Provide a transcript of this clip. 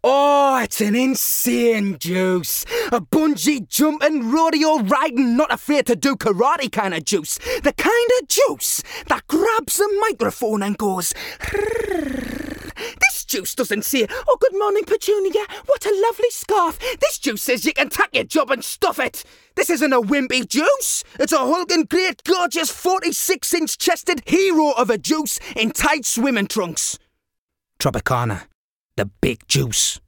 Oh, it's an insane juice. A bungee jumping, rodeo riding, not afraid to do karate kind of juice. The kind of juice that grabs the microphone and goes... This juice doesn't say, "Oh, good morning, Petunia, what a lovely scarf." This juice says you can take your job and stuff it. This isn't a wimpy juice. It's a hulking, great, gorgeous, 46-inch chested hero of a juice in tight swimming trunks. Tropicana, the big juice.